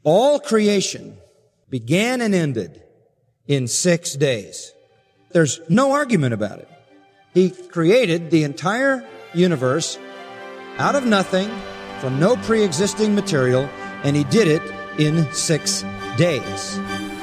All creation began and ended in 6 days. There's no argument about it. He created the entire universe out of nothing, from no pre-existing material, and He did it in 6 days.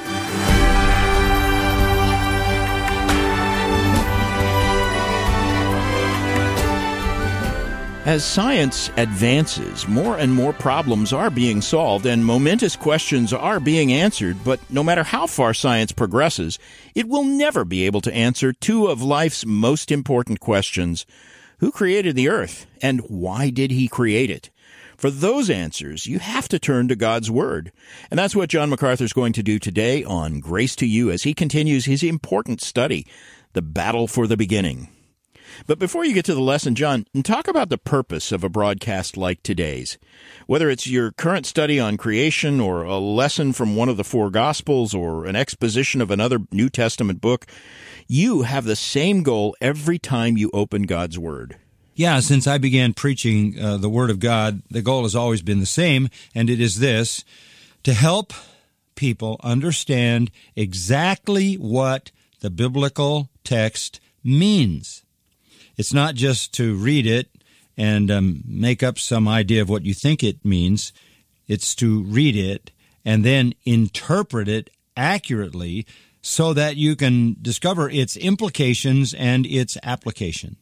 As science advances, more and more problems are being solved and momentous questions are being answered, but no matter how far science progresses, it will never be able to answer two of life's most important questions. Who created the earth, and why did He create it? For those answers, you have to turn to God's Word. And that's what John MacArthur is going to do today on Grace to You as he continues his important study, The Battle for the Beginning. But before you get to the lesson, John, talk about the purpose of a broadcast like today's. Whether it's your current study on creation or a lesson from one of the four Gospels or an exposition of another New Testament book, you have the same goal every time you open God's Word. Yeah, since I began preaching the Word of God, the goal has always been the same, and it is this: to help people understand exactly what the biblical text means. It's not just to read it and make up some idea of what you think it means. It's to read it and then interpret it accurately so that you can discover its implications and its application.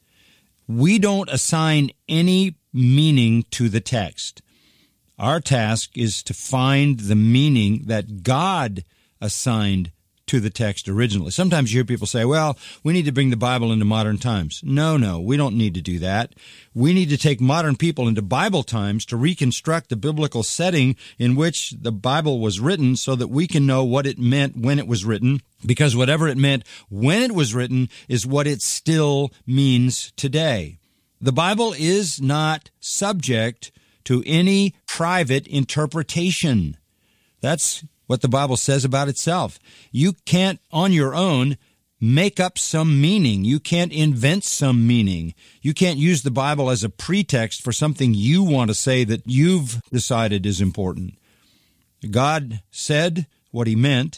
We don't assign any meaning to the text. Our task is to find the meaning that God assigned to the text originally. Sometimes you hear people say, well, we need to bring the Bible into modern times. No, we don't need to do that. We need to take modern people into Bible times to reconstruct the biblical setting in which the Bible was written so that we can know what it meant when it was written, because whatever it meant when it was written is what it still means today. The Bible is not subject to any private interpretation. That's what the Bible says about itself. You can't, on your own, make up some meaning. You can't invent some meaning. You can't use the Bible as a pretext for something you want to say that you've decided is important. God said what He meant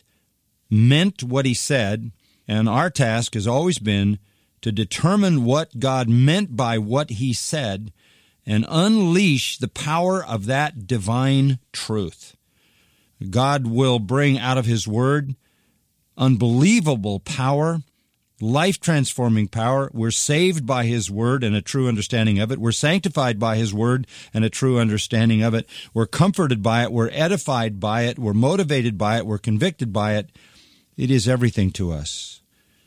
what He said, and our task has always been to determine what God meant by what He said and unleash the power of that divine truth. God will bring out of His Word unbelievable power, life-transforming power. We're saved by His Word and a true understanding of it. We're sanctified by His Word and a true understanding of it. We're comforted by it. We're edified by it. We're motivated by it. We're convicted by it. It is everything to us.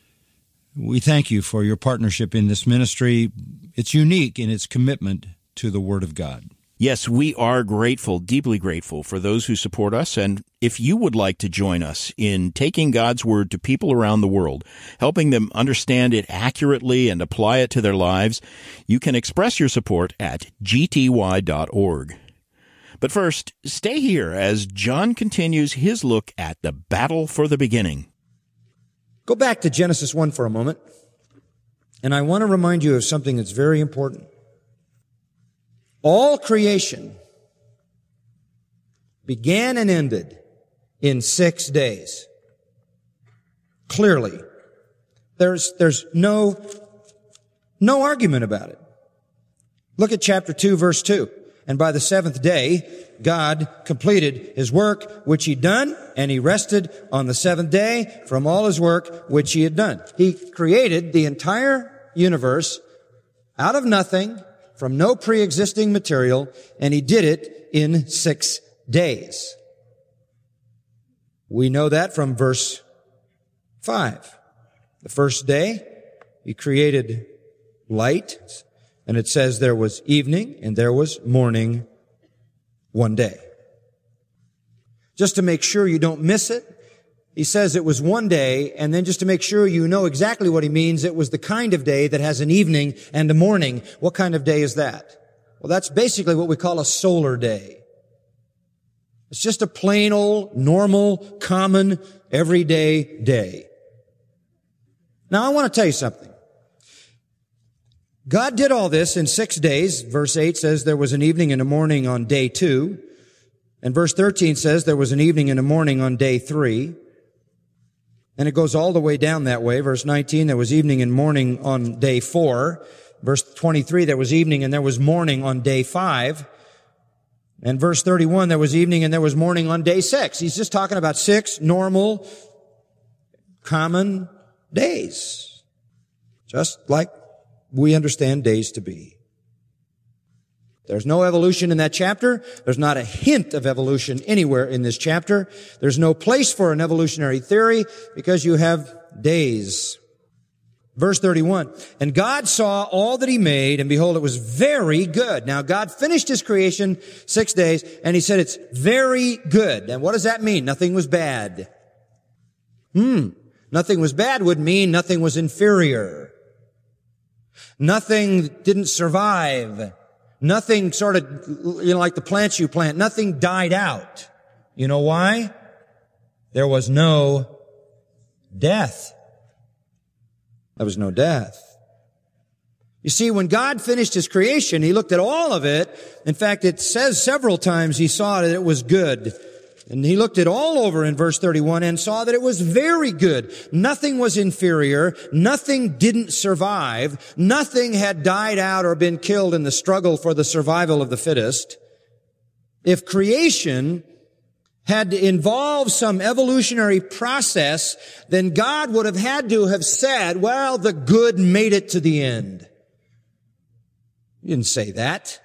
We thank you for your partnership in this ministry. It's unique in its commitment to the Word of God. Yes, we are grateful, deeply grateful for those who support us. And if you would like to join us in taking God's Word to people around the world, helping them understand it accurately and apply it to their lives, you can express your support at gty.org. But first, stay here as John continues his look at the battle for the beginning. Go back to Genesis 1 for a moment, and I want to remind you of something that's very important. All creation began and ended in 6 days. Clearly. There's no argument about it. Look at chapter 2, verse 2. And by the seventh day, God completed His work which He'd done, and He rested on the seventh day from all His work which He had done. He created the entire universe out of nothing, from no pre-existing material, and He did it in 6 days. We know that from verse 5. The first day, He created light, and it says there was evening and there was morning one day. Just to make sure you don't miss it, He says it was one day, and then just to make sure you know exactly what He means, it was the kind of day that has an evening and a morning. What kind of day is that? Well, that's basically what we call a solar day. It's just a plain old, normal, common, everyday day. Now, I want to tell you something. God did all this in 6 days. Verse 8 says there was an evening and a morning on day 2. And verse 13 says there was an evening and a morning on day 3. And it goes all the way down that way. Verse 19, there was evening and morning on day 4. Verse 23, there was evening and there was morning on day 5. And verse 31, there was evening and there was morning on day 6. He's just talking about 6 normal, common days. Just like we understand days to be. There's no evolution in that chapter. There's not a hint of evolution anywhere in this chapter. There's no place for an evolutionary theory because you have days. Verse 31, and God saw all that he made, and behold, it was very good. Now, God finished his creation 6 days, and he said it's very good. And what does that mean? Nothing was bad. Nothing was bad would mean nothing was inferior. Nothing didn't survive. Nothing sort of, like the plants you plant, nothing died out. You know why? There was no death. There was no death. You see, when God finished his creation, he looked at all of it. In fact, it says several times he saw that it was good. And he looked it all over in verse 31 and saw that it was very good. Nothing was inferior. Nothing didn't survive. Nothing had died out or been killed in the struggle for the survival of the fittest. If creation had involved some evolutionary process, then God would have had to have said, well, the good made it to the end. He didn't say that.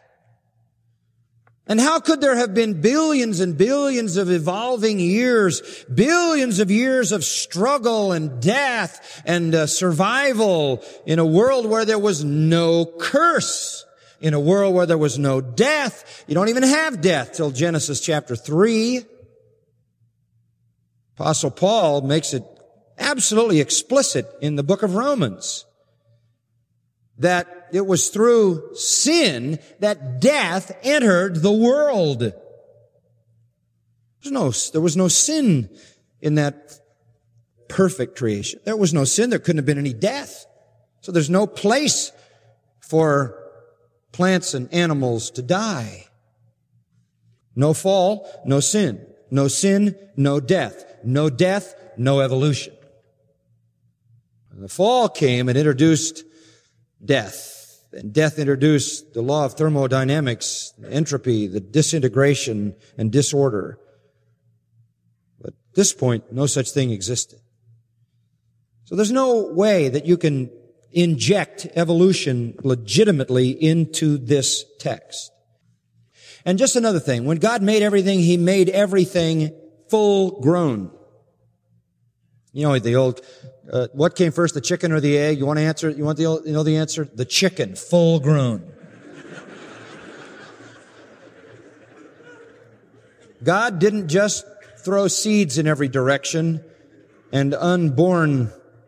And how could there have been billions and billions of evolving years, billions of years of struggle and death and survival in a world where there was no curse, in a world where there was no death? You don't even have death till Genesis chapter 3. Apostle Paul makes it absolutely explicit in the book of Romans that it was through sin that death entered the world. There was no sin in that perfect creation. There was no sin. There couldn't have been any death. So there's no place for plants and animals to die. No fall, no sin. No sin, no death. No death, no evolution. The fall came and introduced death. And death introduced the law of thermodynamics, the entropy, the disintegration and disorder. But at this point, no such thing existed. So there's no way that you can inject evolution legitimately into this text. And just another thing, when God made everything, he made everything full grown. You know, the old, what came first, the chicken or the egg? You want to answer? You want the answer? The chicken, full grown. God didn't just throw seeds in every direction and unborn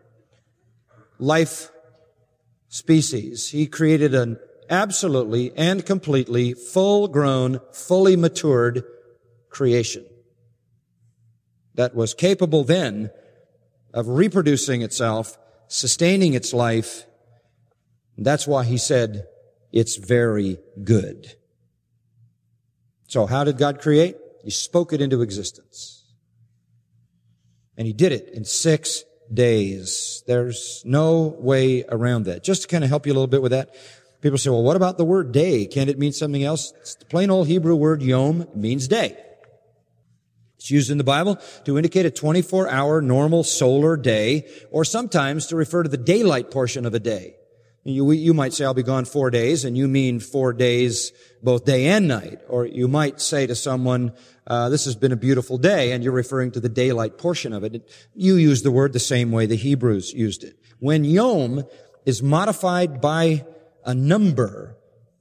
life species. He created an absolutely and completely full grown, fully matured creation that was capable then of reproducing itself, sustaining its life. And that's why he said, it's very good. So how did God create? He spoke it into existence. And he did it in 6 days. There's no way around that. Just to kind of help you a little bit with that, people say, well, what about the word day? Can't it mean something else? It's the plain old Hebrew word yom, means day. It's used in the Bible to indicate a 24-hour normal solar day, or sometimes to refer to the daylight portion of a day. You might say, I'll be gone 4 days, and you mean 4 days, both day and night. Or you might say to someone, this has been a beautiful day, and you're referring to the daylight portion of it. You use the word the same way the Hebrews used it. When yom is modified by a number,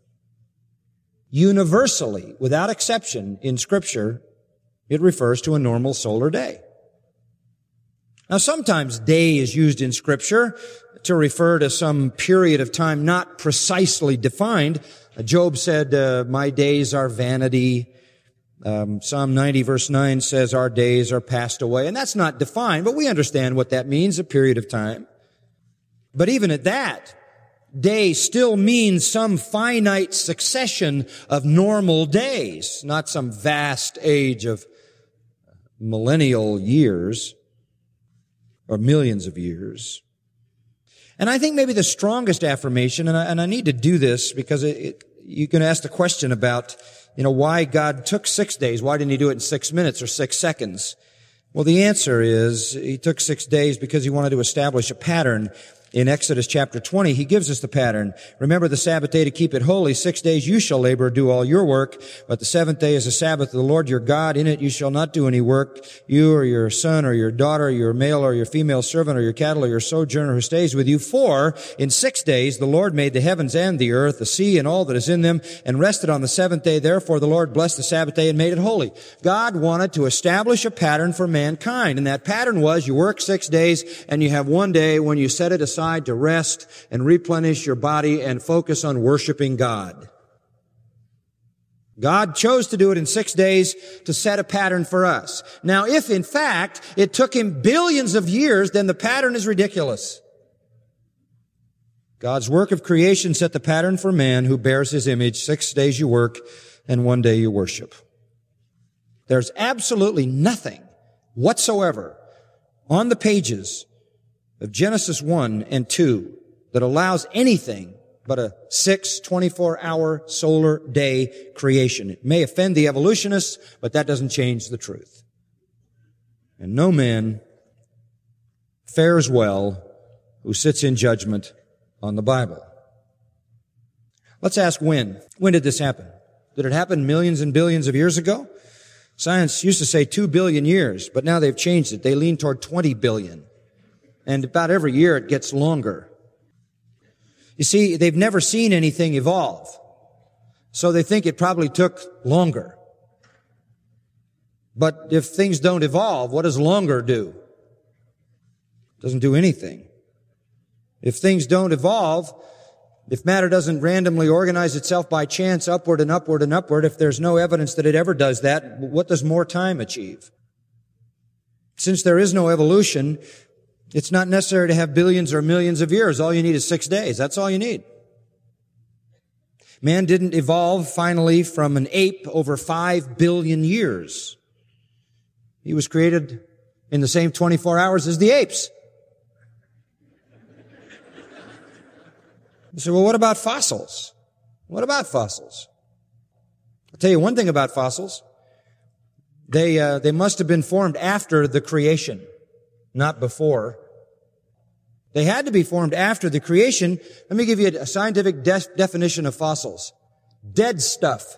universally, without exception, in Scripture, it refers to a normal solar day. Now, sometimes day is used in Scripture to refer to some period of time not precisely defined. Job said, my days are vanity. Psalm 90 verse 9 says our days are passed away. And that's not defined, but we understand what that means, a period of time. But even at that, day still means some finite succession of normal days, not some vast age of millennial years or millions of years. And I think maybe the strongest affirmation, and I need to do this because you can ask the question about, why God took 6 days. Why didn't he do it in 6 minutes or 6 seconds? Well, the answer is he took 6 days because he wanted to establish a pattern. In Exodus chapter 20, he gives us the pattern. Remember the Sabbath day to keep it holy. 6 days you shall labor, do all your work. But the seventh day is the Sabbath of the Lord your God. In it you shall not do any work. You or your son or your daughter, your male or your female servant or your cattle or your sojourner who stays with you. For in 6 days the Lord made the heavens and the earth, the sea and all that is in them, and rested on the seventh day. Therefore the Lord blessed the Sabbath day and made it holy. God wanted to establish a pattern for mankind. And that pattern was you work 6 days and you have one day when you set it aside to rest and replenish your body and focus on worshiping God. God chose to do it in 6 days to set a pattern for us. Now, if in fact it took him billions of years, then the pattern is ridiculous. God's work of creation set the pattern for man who bears his image. 6 days you work and 1 day you worship. There's absolutely nothing whatsoever on the pages of Genesis 1 and 2 that allows anything but a 24-hour solar day creation. It may offend the evolutionists, but that doesn't change the truth. And no man fares well who sits in judgment on the Bible. Let's ask when. When did this happen? Did it happen millions and billions of years ago? Science used to say 2 billion years, but now they've changed it. They lean toward 20 billion. And about every year it gets longer. You see, they've never seen anything evolve. So they think it probably took longer. But if things don't evolve, what does longer do? It doesn't do anything. If things don't evolve, if matter doesn't randomly organize itself by chance upward and upward and upward, if there's no evidence that it ever does that, what does more time achieve? Since there is no evolution, it's not necessary to have billions or millions of years. All you need is 6 days. That's all you need. Man didn't evolve finally from an ape over 5 billion years. He was created in the same 24 hours as the apes. You say, well, what about fossils? What about fossils? I'll tell you one thing about fossils. They must have been formed after the creation, not before. They had to be formed after the creation. Let me give you a scientific definition of fossils. Dead stuff.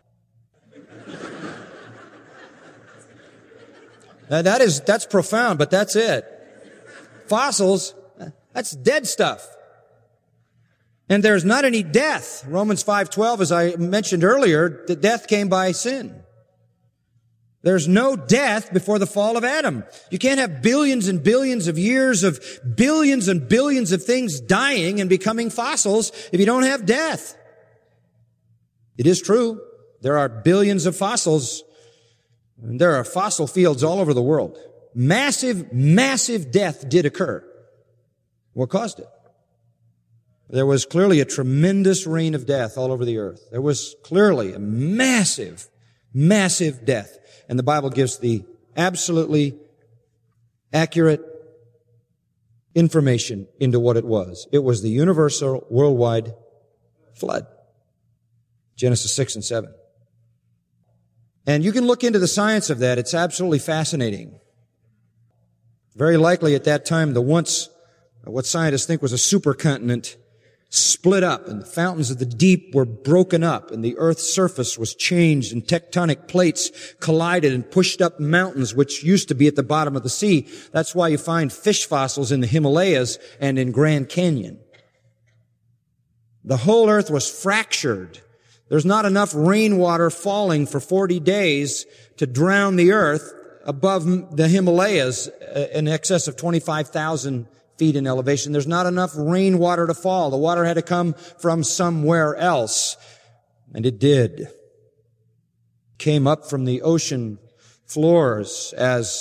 That's profound, but that's it. Fossils, that's dead stuff. And there's not any death. Romans 5:12, as I mentioned earlier, that death came by sin. There's no death before the fall of Adam. You can't have billions and billions of years of billions and billions of things dying and becoming fossils if you don't have death. It is true. There are billions of fossils. And there are fossil fields all over the world. Massive, massive death did occur. What caused it? There was clearly a tremendous reign of death all over the earth. There was clearly a massive, massive death. And the Bible gives the absolutely accurate information into what it was. It was the universal worldwide flood. Genesis 6 and 7. And you can look into the science of that. It's absolutely fascinating. Very likely at that time, what scientists think was a supercontinent split up, and the fountains of the deep were broken up, and the earth's surface was changed, and tectonic plates collided and pushed up mountains which used to be at the bottom of the sea. That's why you find fish fossils in the Himalayas and in Grand Canyon. The whole earth was fractured. There's not enough rainwater falling for 40 days to drown the earth above the Himalayas in excess of 25,000 feet in elevation. There's not enough rainwater to fall. The water had to come from somewhere else. And it did. It came up from the ocean floors as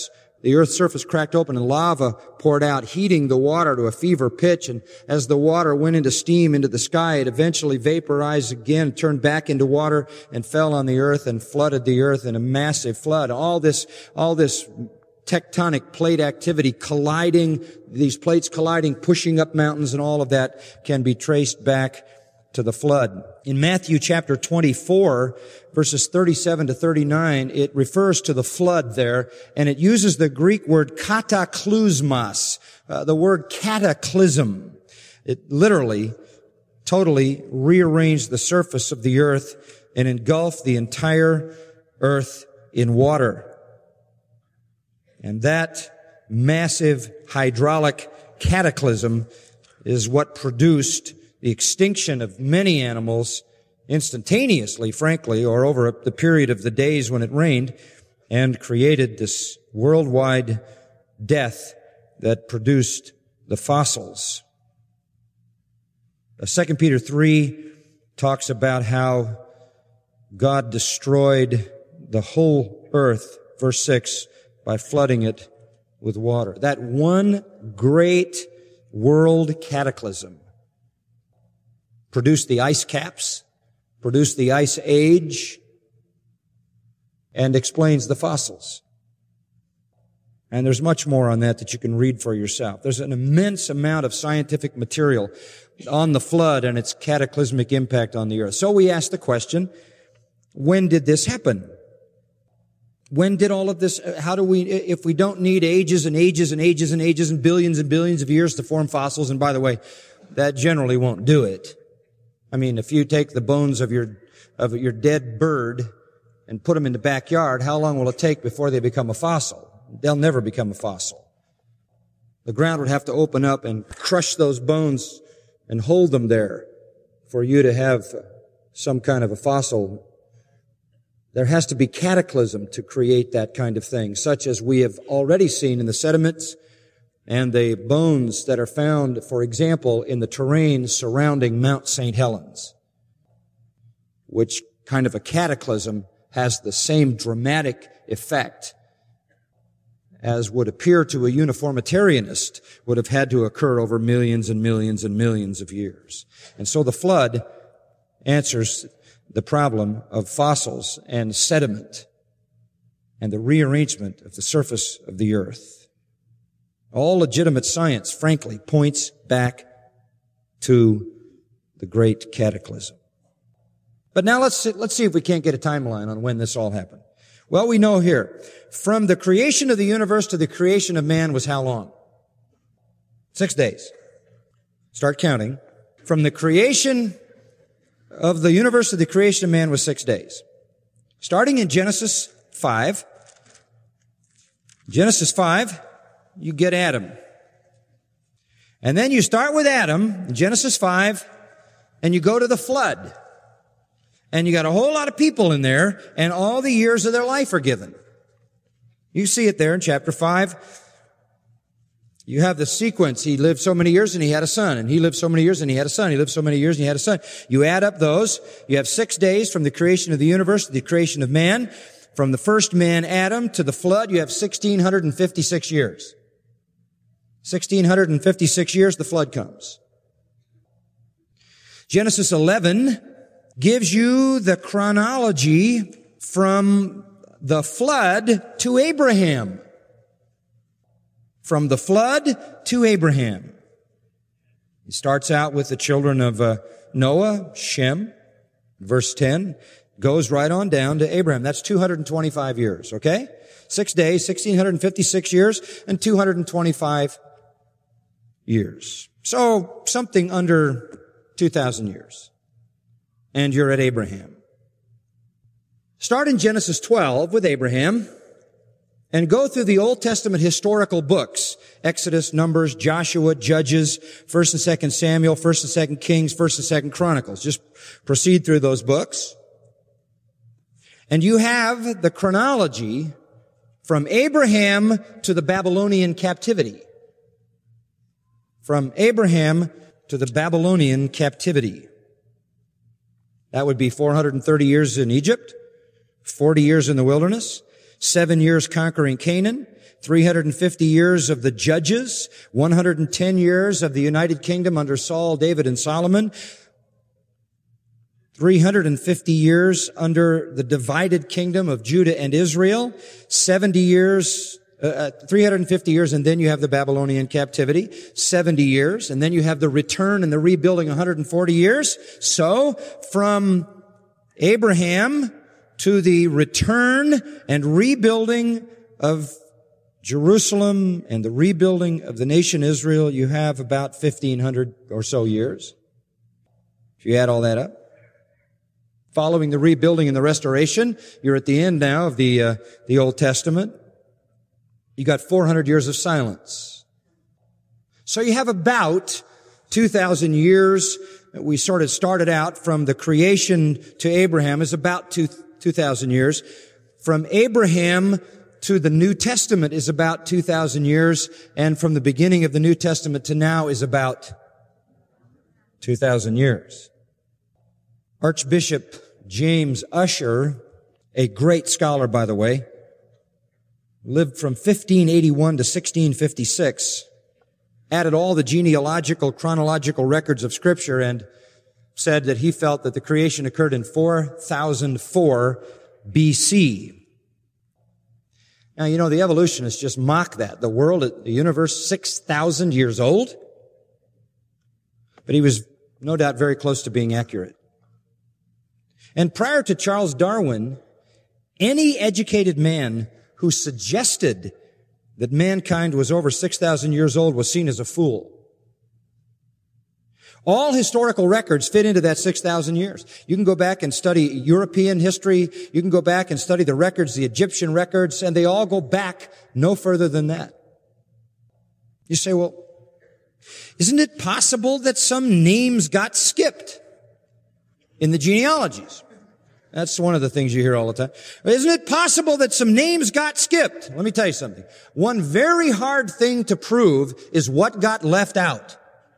the earth's surface cracked open and lava poured out, heating the water to a fever pitch. And as the water went into steam into the sky, it eventually vaporized again, turned back into water, and fell on the earth and flooded the earth in a massive flood. All this tectonic plate activity colliding, these plates colliding, pushing up mountains, and all of that can be traced back to the flood. In Matthew chapter 24, verses 37 to 39, it refers to the flood there, and it uses the Greek word kataklysmos, the word cataclysm. It literally, totally rearranged the surface of the earth and engulfed the entire earth in water. And that massive hydraulic cataclysm is what produced the extinction of many animals instantaneously, frankly, or over the period of the days when it rained, and created this worldwide death that produced the fossils. 2 Peter 3 talks about how God destroyed the whole earth, verse 6, by flooding it with water. That one great world cataclysm produced the ice caps, produced the ice age, and explains the fossils. And there's much more on that you can read for yourself. There's an immense amount of scientific material on the flood and its cataclysmic impact on the earth. So we ask the question, when did this happen? When did all of this, if we don't need ages and ages and ages and ages and billions of years to form fossils, and by the way, that generally won't do it. I mean, if you take the bones of your dead bird and put them in the backyard, how long will it take before they become a fossil? They'll never become a fossil. The ground would have to open up and crush those bones and hold them there for you to have some kind of a fossil. There has to be cataclysm to create that kind of thing, such as we have already seen in the sediments and the bones that are found, for example, in the terrain surrounding Mount St. Helens, which kind of a cataclysm has the same dramatic effect as would appear to a uniformitarianist would have had to occur over millions and millions and millions of years. And so the flood answers the problem of fossils and sediment and the rearrangement of the surface of the earth. All legitimate science, frankly, points back to the great cataclysm. But now let's see if we can't get a timeline on when this all happened. Well, we know here, from the creation of the universe to the creation of man was how long? 6 days. Start counting. From the creation of the universe to the creation of man was 6 days. Starting in Genesis 5, you get Adam. And then you start with Adam, in Genesis 5, and you go to the flood. And you got a whole lot of people in there, and all the years of their life are given. You see it there in chapter 5. You have the sequence. He lived so many years and he had a son. And he lived so many years and he had a son. He lived so many years and he had a son. You add up those. You have 6 days from the creation of the universe to the creation of man. From the first man, Adam, to the flood, you have 1,656 years. 1,656 years, the flood comes. Genesis 11 gives you the chronology from the flood to Abraham. From the flood to Abraham. He starts out with the children of Noah, Shem, verse 10, goes right on down to Abraham. That's 225 years, okay? 6 days, 1,656 years, and 225 years. So, something under 2,000 years. And you're at Abraham. Start in Genesis 12 with Abraham and go through the Old Testament historical books. Exodus, Numbers, Joshua, Judges, 1st and 2nd Samuel, 1st and 2nd Kings, 1st and 2nd Chronicles. Just proceed through those books. And you have the chronology from Abraham to the Babylonian captivity. From Abraham to the Babylonian captivity. That would be 430 years in Egypt, 40 years in the wilderness, 7 years conquering Canaan, 350 years of the Judges, 110 years of the United Kingdom under Saul, David, and Solomon, 350 years under the divided kingdom of Judah and Israel, 70 years, 350 years, and then you have the Babylonian captivity, 70 years, and then you have the return and the rebuilding, 140 years. So, from Abraham to the return and rebuilding of Jerusalem and the rebuilding of the nation Israel, you have about 1,500 or so years. If you add all that up. Following the rebuilding and the restoration, you're at the end now of the Old Testament. You got 400 years of silence. So you have about 2,000 years. We sort of started out from the creation to Abraham is about 2,000 years. From Abraham to the New Testament is about 2,000 years. And from the beginning of the New Testament to now is about 2,000 years. Archbishop James Ussher, a great scholar, by the way, lived from 1581 to 1656, added all the genealogical, chronological records of Scripture, and said that he felt that the creation occurred in 4004 BC. Now, you know, the evolutionists just mock that. The world, the universe, 6,000 years old. But he was no doubt very close to being accurate. And prior to Charles Darwin, any educated man who suggested that mankind was over 6,000 years old was seen as a fool. All historical records fit into that 6,000 years. You can go back and study European history. You can go back and study the records, the Egyptian records, and they all go back no further than that. You say, well, isn't it possible that some names got skipped in the genealogies? That's one of the things you hear all the time. Isn't it possible that some names got skipped? Let me tell you something. One very hard thing to prove is what got left out.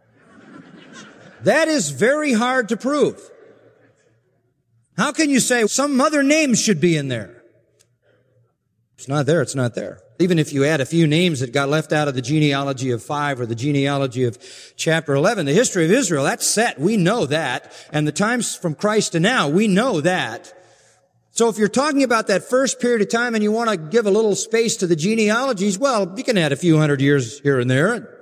That is very hard to prove. How can you say some other names should be in there? It's not there, it's not there. Even if you add a few names that got left out of the genealogy of 5 or the genealogy of chapter 11, the history of Israel, that's set. We know that. And the times from Christ to now, we know that. So if you're talking about that first period of time and you want to give a little space to the genealogies, well, you can add a few hundred years here and there.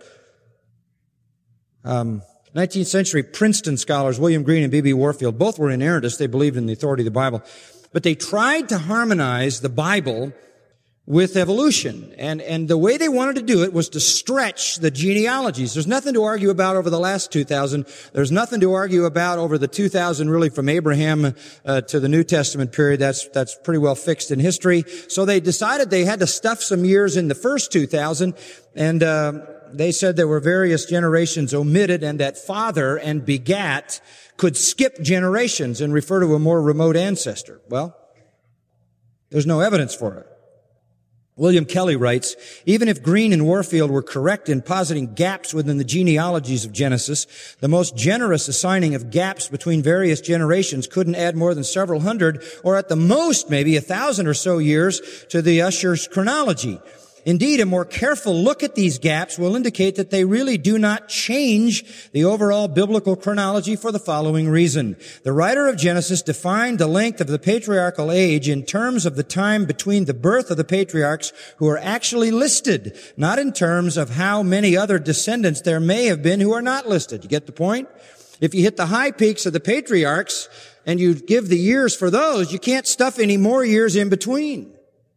19th century Princeton scholars, William Green and B.B. Warfield, both were inerrantists. They believed in the authority of the Bible. But they tried to harmonize the Bible with evolution. And the way they wanted to do it was to stretch the genealogies. There's nothing to argue about over the last 2,000. There's nothing to argue about over the 2,000 really from Abraham to the New Testament period. That's pretty well fixed in history. So they decided they had to stuff some years in the first 2,000, and they said there were various generations omitted, and that father and begat could skip generations and refer to a more remote ancestor. Well, there's no evidence for it. William Kelly writes, even if Green and Warfield were correct in positing gaps within the genealogies of Genesis, the most generous assigning of gaps between various generations couldn't add more than several hundred, or at the most maybe 1,000 or so years to the Ussher's chronology. Indeed, a more careful look at these gaps will indicate that they really do not change the overall biblical chronology for the following reason. The writer of Genesis defined the length of the patriarchal age in terms of the time between the birth of the patriarchs who are actually listed, not in terms of how many other descendants there may have been who are not listed. You get the point? If you hit the high peaks of the patriarchs and you give the years for those, you can't stuff any more years in between.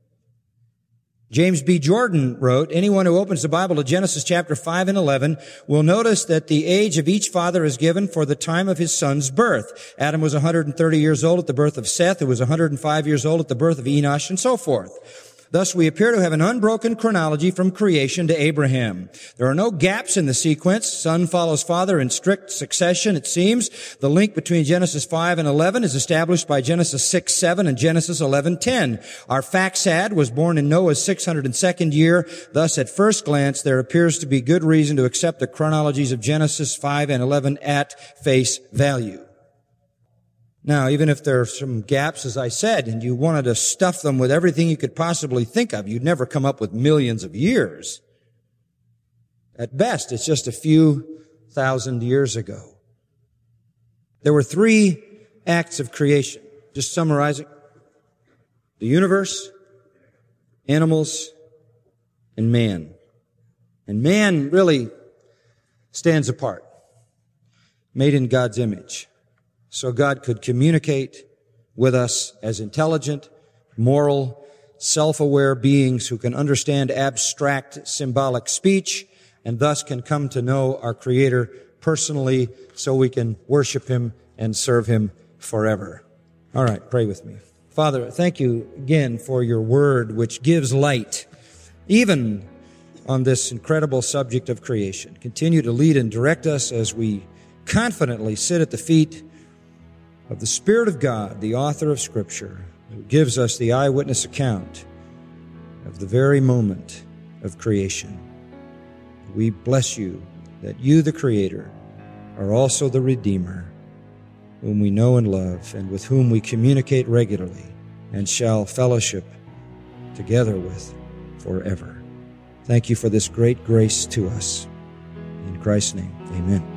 James B. Jordan wrote, anyone who opens the Bible to Genesis chapter 5 and 11 will notice that the age of each father is given for the time of his son's birth. Adam was 130 years old at the birth of Seth, who was 105 years old at the birth of Enosh, and so forth. Thus, we appear to have an unbroken chronology from creation to Abraham. There are no gaps in the sequence. Son follows father in strict succession, it seems. The link between Genesis 5 and 11 is established by Genesis 6:7 and Genesis 11:10. Our Faxad was born in Noah's 602nd year. Thus, at first glance, there appears to be good reason to accept the chronologies of Genesis 5 and 11 at face value. Now, even if there are some gaps, as I said, and you wanted to stuff them with everything you could possibly think of, you'd never come up with millions of years. At best, it's just a few thousand years ago. There were 3 acts of creation. Just summarizing. The universe, animals, and man. And man really stands apart, made in God's image. So God could communicate with us as intelligent, moral, self-aware beings who can understand abstract symbolic speech and thus can come to know our Creator personally so we can worship Him and serve Him forever. All right, pray with me. Father, thank you again for your word, which gives light, even on this incredible subject of creation. Continue to lead and direct us as we confidently sit at the feet of the Spirit of God, the author of Scripture, who gives us the eyewitness account of the very moment of creation. We bless you that you, the Creator, are also the Redeemer, whom we know and love, and with whom we communicate regularly and shall fellowship together with forever. Thank you for this great grace to us. In Christ's name, amen.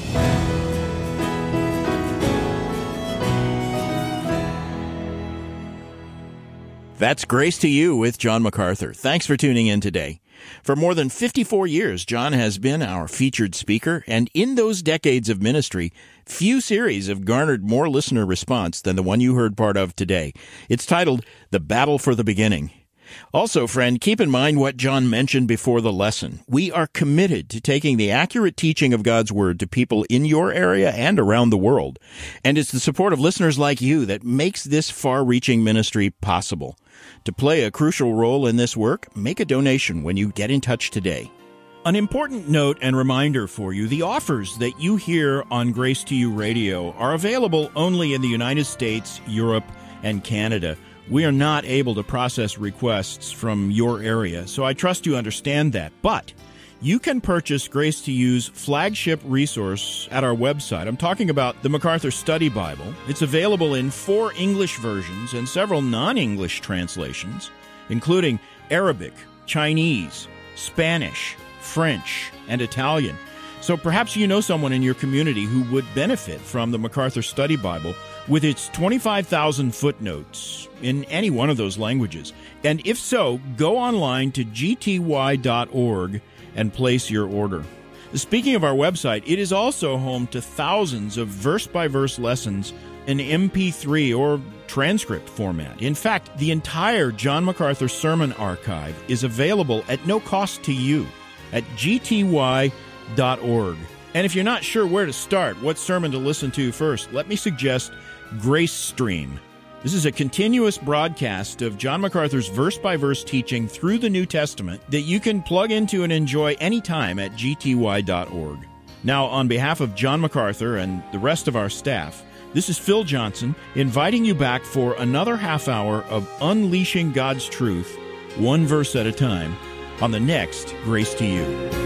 That's Grace to You with John MacArthur. Thanks for tuning in today. For more than 54 years, John has been our featured speaker, and in those decades of ministry, few series have garnered more listener response than the one you heard part of today. It's titled The Battle for the Beginning. Also, friend, keep in mind what John mentioned before the lesson. We are committed to taking the accurate teaching of God's Word to people in your area and around the world. And it's the support of listeners like you that makes this far-reaching ministry possible. To play a crucial role in this work, make a donation when you get in touch today. An important note and reminder for you, the offers that you hear on Grace to You Radio are available only in the United States, Europe, and Canada. We are not able to process requests from your area, so I trust you understand that. But you can purchase Grace to You's flagship resource at our website. I'm talking about the MacArthur Study Bible. It's available in 4 English versions and several non-English translations, including Arabic, Chinese, Spanish, French, and Italian. So perhaps you know someone in your community who would benefit from the MacArthur Study Bible with its 25,000 footnotes in any one of those languages. And if so, go online to gty.org and place your order. Speaking of our website, it is also home to thousands of verse-by-verse lessons in MP3 or transcript format. In fact, the entire John MacArthur Sermon Archive is available at no cost to you at gty.org. And if you're not sure where to start, what sermon to listen to first, let me suggest Grace Stream. This is a continuous broadcast of John MacArthur's verse-by-verse teaching through the New Testament that you can plug into and enjoy anytime at gty.org. Now, on behalf of John MacArthur and the rest of our staff, this is Phil Johnson inviting you back for another half hour of unleashing God's truth, one verse at a time, on the next Grace to You.